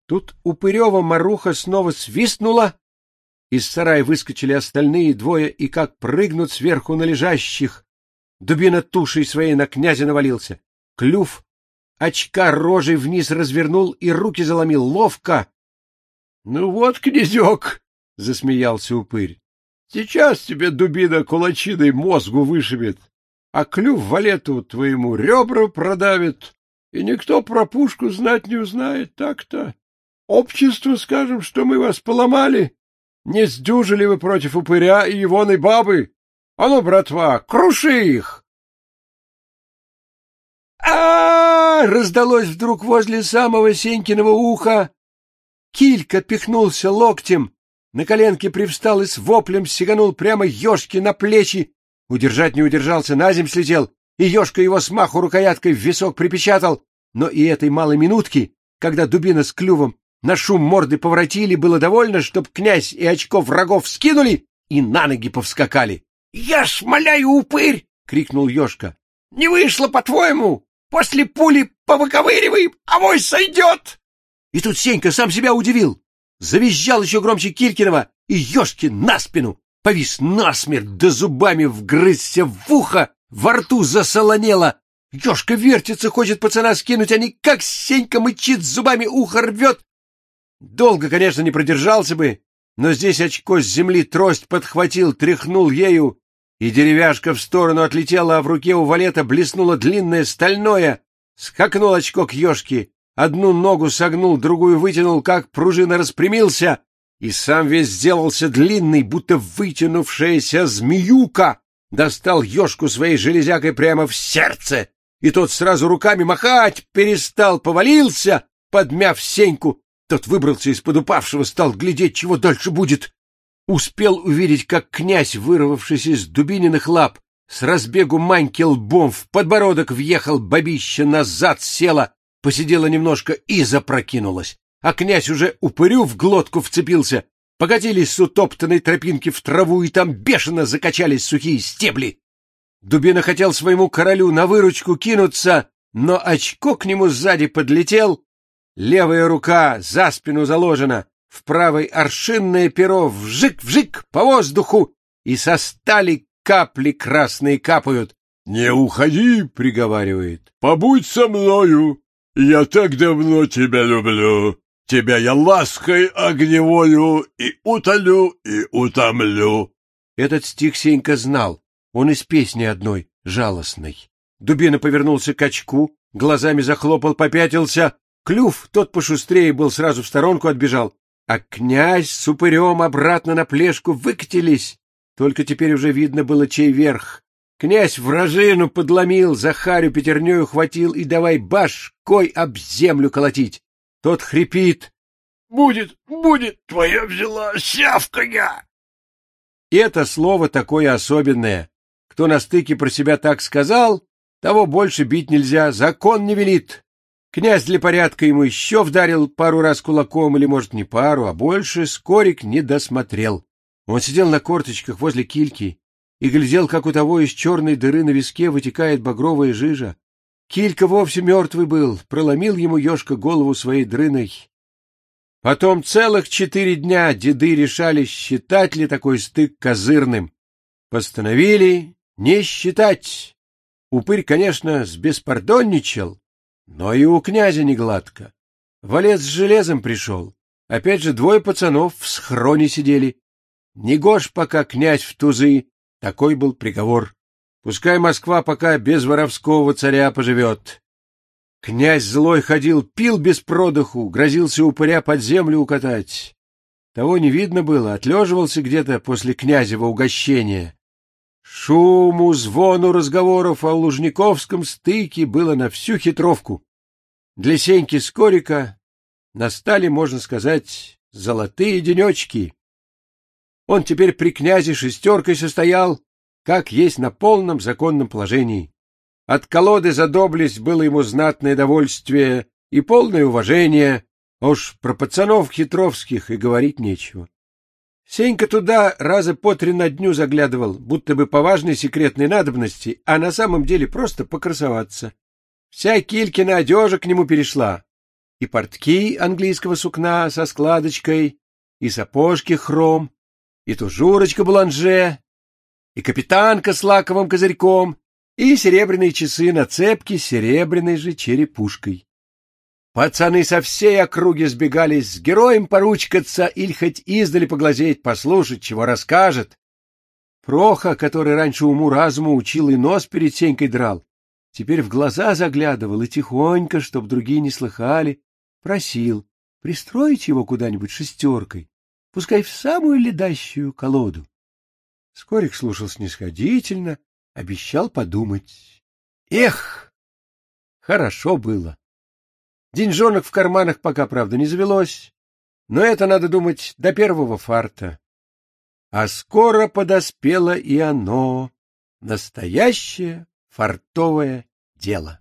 Тут Упырева Маруха снова свистнула, из сарая выскочили остальные двое, и как прыгнут сверху на лежащих. Дубина тушей своей на князя навалился. Клюв очка рожей вниз развернул и руки заломил ловко. — Ну вот, князек, — засмеялся упырь, — сейчас тебе дубина кулачиной мозгу вышибет, а клюв валету твоему ребра продавит, и никто про пушку знать не узнает, так-то. Обществу скажем, что мы вас поломали. Не сдюжили вы против упыря и егоной бабы? А ну, братва, круши их! Раздалось вдруг возле самого Сенькиного уха. Килька пихнулся локтем, на коленке привстал и с воплем сиганул прямо Ёшке на плечи. Удержать не удержался, на земь слетел, и Ёшка его смаху рукояткой в висок припечатал. Но и этой малой минутки, когда дубина с клювом на шум морды поворотили, было довольно, чтоб князь и очков врагов скинули и на ноги повскакали. — Я ж моляю, упырь! — крикнул Ёшка. — Не вышло, по-твоему? После пули повыковыриваем, авось сойдет! И тут Сенька сам себя удивил. Завизжал еще громче Килькинова, и Ёшке на спину. Повис насмерть, да зубами вгрызся в ухо, во рту засолонело. Ёшка вертится, хочет пацана скинуть, а никак Сенька мычит, зубами ухо рвет. Долго, конечно, не продержался бы, но здесь очко с земли трость подхватил, тряхнул ею, и деревяшка в сторону отлетела, а в руке у валета блеснуло длинное стальное. Скакнул очко к Ёшке, одну ногу согнул, другую вытянул, как пружина распрямился, и сам весь сделался длинный, будто вытянувшаяся змеюка. Достал Ёшку своей железякой прямо в сердце, и тот сразу руками махать перестал, повалился, подмяв Сеньку. Тот выбрался из-под упавшего, стал глядеть, чего дальше будет. Успел увидеть, как князь, вырвавшись из дубининых лап, с разбегу Маньки лбом в подбородок въехал, бабища назад села, посидела немножко и запрокинулась. А князь уже упырю в глотку вцепился. Покатились с утоптанной тропинки в траву, и там бешено закачались сухие стебли. Дубина хотел своему королю на выручку кинуться, но очко к нему сзади подлетел. Левая рука за спину заложена, в правой аршинное перо вжик-вжик по воздуху, и со стали капли красные капают. — Не уходи, — приговаривает, — побудь со мною, я так давно тебя люблю. Тебя я лаской огневою и утолю, и утомлю. Этот стих Сенька знал, он из песни одной, жалостной. Дубина повернулся к очку, глазами захлопал, попятился. Клюв, тот пошустрее был, сразу в сторонку отбежал, а князь с упырем обратно на плешку выкатились. Только теперь уже видно было, чей верх. Князь вражину подломил, Захарю пятернёю хватил и давай башкой об землю колотить. Тот хрипит. — Будет, твоя взяла сявкая! И это слово такое особенное. Кто на стыке про себя так сказал, того больше бить нельзя, закон не велит. Князь для порядка ему еще вдарил пару раз кулаком, или, может, не пару, а больше, скорик не досмотрел. Он сидел на корточках возле кильки и глядел, как у того из черной дыры на виске вытекает багровая жижа. Килька вовсе мертвый был, проломил ему Ёшка голову своей дрыной. Потом целых 4 дня деды решали, считать ли такой стык козырным. Постановили не считать. Упырь, конечно, сбеспардонничал, но и у князя не гладко. Валет с железом пришел. Опять же 2 пацанов в схроне сидели. Негож пока князь в тузы, такой был приговор. Пускай Москва пока без воровского царя поживет. Князь злой ходил, пил без продыху, грозился упыря под землю укатать. Того не видно было, отлеживался где-то после князева угощения. Шуму, звону разговоров о Лужниковском стыке было на всю хитровку. Для Сеньки Скорика настали, можно сказать, золотые денечки. Он теперь при князе 6 состоял, как есть на полном законном положении. От колоды за доблесть было ему знатное довольствие и полное уважение, а уж про пацанов хитровских и говорить нечего. Сенька туда раза по 3 на дню заглядывал, будто бы по важной секретной надобности, а на самом деле просто покрасоваться. Вся Килькина одежа к нему перешла. и портки английского сукна со складочкой, и сапожки хром, и тужурочка-буланже, и капитанка с лаковым козырьком, и серебряные часы на цепке с серебряной же черепушкой. Пацаны со всей округи сбегались с героем поручкаться или хоть издали поглазеть, послушать, чего расскажет. Проха, который раньше уму-разуму учил и нос перед Сенькой драл, теперь в глаза заглядывал и тихонько, чтоб другие не слыхали, просил пристроить его куда-нибудь шестеркой, пускай в самую ледащую колоду. Скорик слушал снисходительно, обещал подумать. Эх, хорошо было. Деньжонок в карманах пока, правда, не завелось, но это, надо думать, до первого фарта. А скоро подоспело и оно, настоящее фартовое дело.